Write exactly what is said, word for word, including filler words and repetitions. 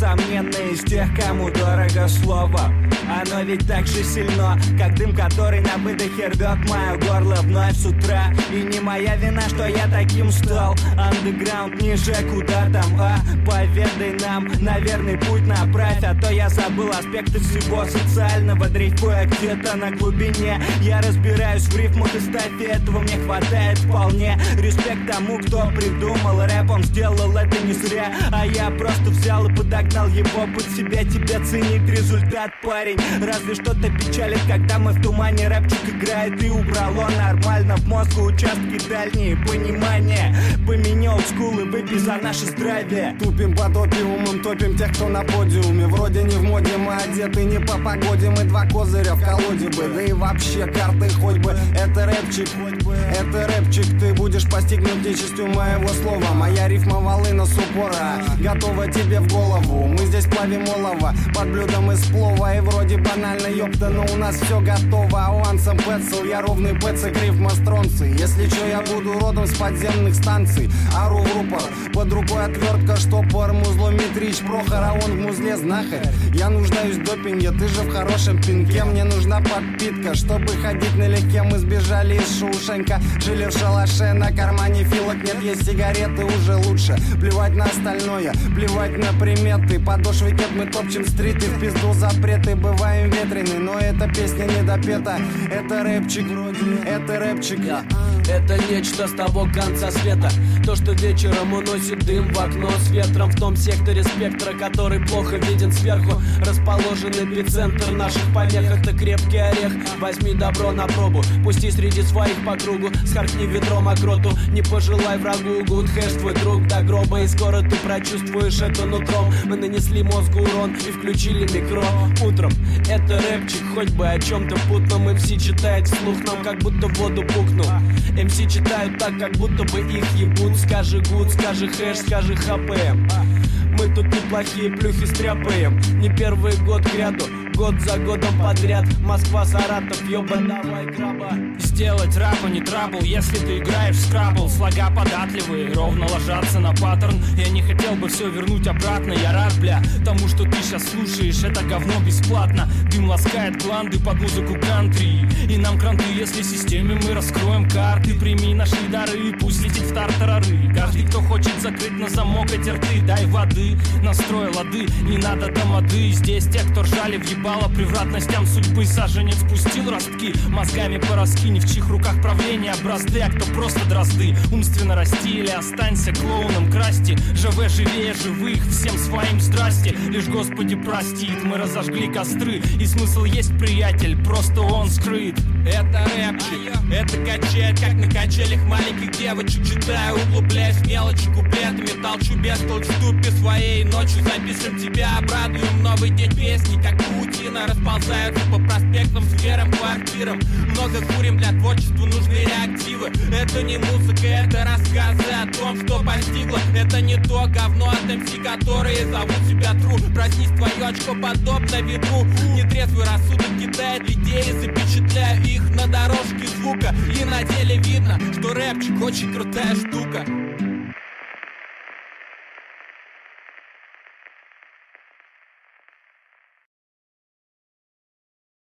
несомненно из тех, кому дорого слово. Оно ведь так же сильно, как дым, который на выдохе рвет мое горло вновь с утра. И не моя вина, что я таким стал. Андеграунд ниже, куда там, а? Поведай нам, наверный путь направь. А то я забыл аспекты всего социального. Дрейфуя где-то на глубине. Я разбираюсь в рифмах и стафе, этого мне хватает вполне. Респект тому, кто придумал рэп, он сделал это не зря. А я просто взял и подогнал его под себя. Тебе ценит результат, парень. Разве что-то печалит, когда мы в тумане. Рэпчик играет и убрало нормально в мозгу участки дальние. Понимание, поменял скулы, выпей за наше здравие. Тупим под опиумом, топим тех, кто на подиуме. Вроде не в моде, мы одеты не по погоде. Мы два козыря в колоде бы, да и вообще карты хоть бы. Это рэпчик, это рэпчик. Ты будешь постигнут нечистью моего слова. Моя рифма волына с упора готова тебе в голову. Мы здесь плавим олово под блюдом из плова. И вроде банально, ёпта, но у нас все готово. Ауансом пэцл, я ровный пэцик, рифма стронцы. Если чё, я буду родом с подземных станций. Ору в рупор, под рукой отвертка, штопор. Музло Митрич Прохор, а он в музле знахарь. Я нуждаюсь в допинге, ты же в хорошем пинке. Мне нужна подпитка, чтобы ходить налегке. Мы сбежали из Шоушенка, жили в шалаше. На кармане филок нет, есть сигареты, уже лучше. Плевать на остальное, плевать на приметы. Подошвы кет, мы топчем стриты, в пизду запреты. Бываем ветрены, но эта песня не допета. Это рэпчик, это рэпчик. Это нечто с того конца света. То, что вечером уносит дым в окно с ветром. В том секторе спектра, который плохо виден сверху, расположен эпицентр наших помех. Это крепкий орех, возьми добро на пробу. Пусти среди своих по кругу, схаркни ведром окроту. Не пожелай врагу, гуд хэш твой друг до гроба. И скоро ты прочувствуешь это нутром. Мы нанесли мозгу урон и включили микро утром. Это рэпчик, хоть бы о чем-то путном. эм си читает вслух нам, как будто в воду пукнул. эм си читают так, как будто бы их ебут. Скажи гуд, скажи хэш, скажи хпм. Мы тут неплохие плюхи стряпаем. Не первый год кряду, год за годом подряд. Москва, Саратов, ёба, давай краба. Сделать рэпа не трабл, если ты играешь в скрабл. Слога податливые, ровно ложатся на паттерн. Я не хотел бы все вернуть обратно. Я рад, бля, тому, что ты сейчас слушаешь. Это говно бесплатно. Дым ласкает гланды под музыку кантри. И нам кранты, если системе мы раскроем карты. Прими наши дары и пусть летит в тартарары. Каждый, кто хочет закрыть на замок эти рты, дай воды, настрой лады, не надо тамады. Здесь те, кто ржали в ебало превратностям судьбы. Саженец спустил ростки, мозгами пораскинь. В чьих руках правление бразды, а кто просто дрозды. Умственно расти или останься клоуном красти. Живе живее живых, всем своим здрасте. Лишь Господи простит, мы разожгли костры. И смысл есть, приятель, просто он скрыт. Это рэпчик, это качает, как на качелях маленьких девочек. Читаю, углубляюсь мелочи куплетами. Толчу без толчтупи своей ночью. Запишем тебя, обрадуем новый день песни. Как паутина расползаются по проспектам, сферам, квартирам. Много курим, для творчества нужны реактивы. Это не музыка, это рассказы о том, что постигло. Это не то говно от эм си, которые зовут себя тру. Проснись, твое очко подобно ветру. Нетрезвый рассудок кидает идеи, запечатляю их на дорожке звука. И на деле видно, что рэпчик очень крутая штука.